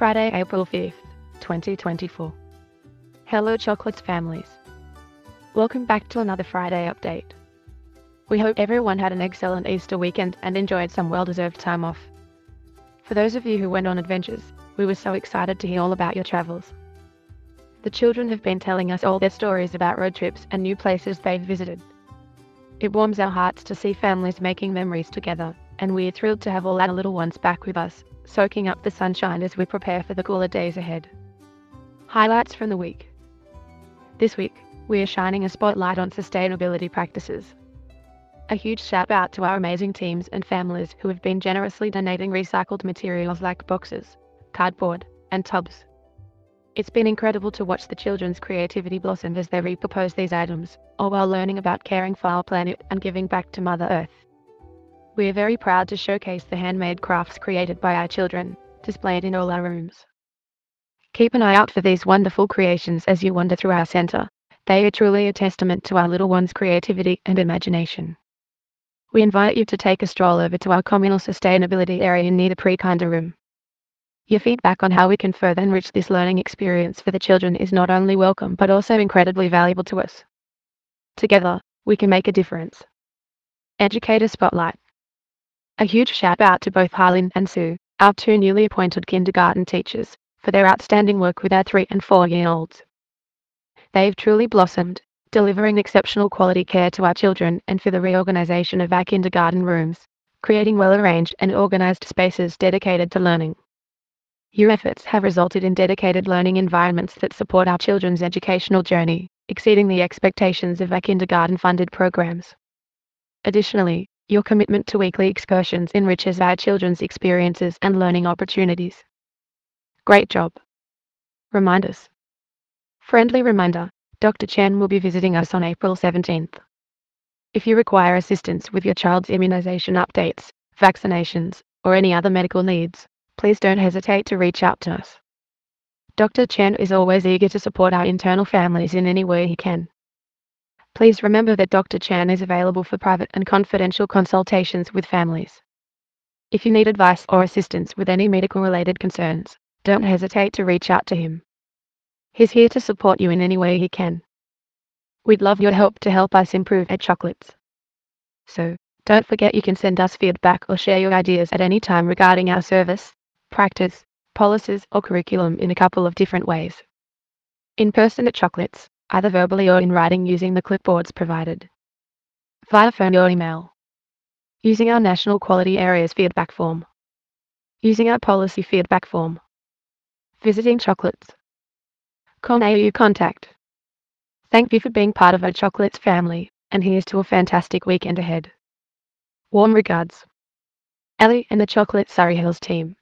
Friday, April 5th, 2024. Hello Chocolates families. Welcome back to another Friday update. We hope everyone had an excellent Easter weekend and enjoyed some well-deserved time off. For those of you who went on adventures, we were so excited to hear all about your travels. The children have been telling us all their stories about road trips and new places they've visited. It warms our hearts to see families making memories together, and we're thrilled to have all our little ones back with us, soaking up the sunshine as we prepare for the cooler days ahead. Highlights from the week. This week, we are shining a spotlight on sustainability practices. A huge shout out to our amazing teams and families who have been generously donating recycled materials like boxes, cardboard, and tubs. It's been incredible to watch the children's creativity blossom as they repurpose these items, all while learning about caring for our planet and giving back to Mother Earth. We are very proud to showcase the handmade crafts created by our children, displayed in all our rooms. Keep an eye out for these wonderful creations as you wander through our center. They are truly a testament to our little ones' creativity and imagination. We invite you to take a stroll over to our communal sustainability area near the pre-kinder room. Your feedback on how we can further enrich this learning experience for the children is not only welcome but also incredibly valuable to us. Together, we can make a difference. Educator Spotlight. A huge shout out to both Harlin and Sue, our two newly appointed kindergarten teachers, for their outstanding work with our 3 and 4-year-olds. They've truly blossomed, delivering exceptional quality care to our children and for the reorganization of our kindergarten rooms, creating well-arranged and organized spaces dedicated to learning. Your efforts have resulted in dedicated learning environments that support our children's educational journey, exceeding the expectations of our kindergarten-funded programs. Additionally, your commitment to weekly excursions enriches our children's experiences and learning opportunities. Great job. Reminders. Friendly reminder, Dr. Chen will be visiting us on April 17th. If you require assistance with your child's immunization updates, vaccinations, or any other medical needs, please don't hesitate to reach out to us. Dr. Chen is always eager to support our internal families in any way he can. Please remember that Dr. Chan is available for private and confidential consultations with families. If you need advice or assistance with any medical-related concerns, don't hesitate to reach out to him. He's here to support you in any way he can. We'd love your help to help us improve our chocolates. So, don't forget you can send us feedback or share your ideas at any time regarding our service, practice, policies, or curriculum in a couple of different ways. In person at Chocolates, either verbally or in writing using the clipboards provided. Via phone or email. Using our National Quality Areas feedback form. Using our policy feedback form. Visiting Chocolates. Call AU contact. Thank you for being part of our Chocolates family, and here's to a fantastic weekend ahead. Warm regards. Ellie and the Chocolate Surrey Hills team.